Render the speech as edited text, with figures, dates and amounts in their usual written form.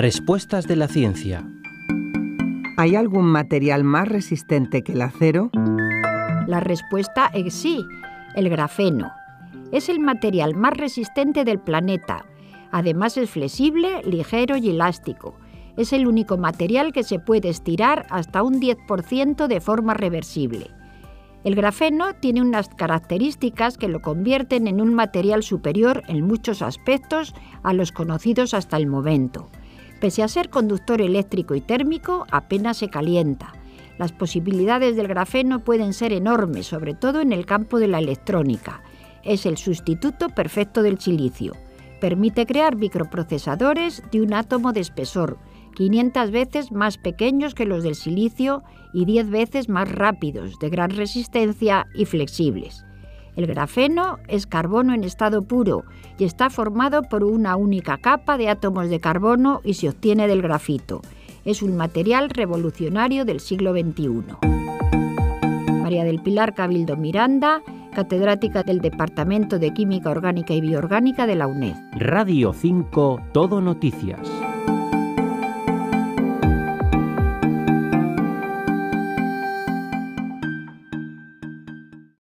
Respuestas de la ciencia. ¿Hay algún material más resistente que el acero? La respuesta es sí, el grafeno. Es el material más resistente del planeta. Además es flexible, ligero y elástico. Es el único material que se puede estirar hasta un 10% de forma reversible. El grafeno tiene unas características que lo convierten en un material superior en muchos aspectos a los conocidos hasta el momento. Pese a ser conductor eléctrico y térmico, apenas se calienta. Las posibilidades del grafeno pueden ser enormes, sobre todo en el campo de la electrónica. Es el sustituto perfecto del silicio. Permite crear microprocesadores de un átomo de espesor, 500 veces más pequeños que los del silicio y 10 veces más rápidos, de gran resistencia y flexibles. El grafeno es carbono en estado puro y está formado por una única capa de átomos de carbono y se obtiene del grafito. Es un material revolucionario del siglo XXI. María del Pilar Cabildo Miranda, catedrática del Departamento de Química Orgánica y Bioorgánica de la UNED. Radio 5 Todo Noticias.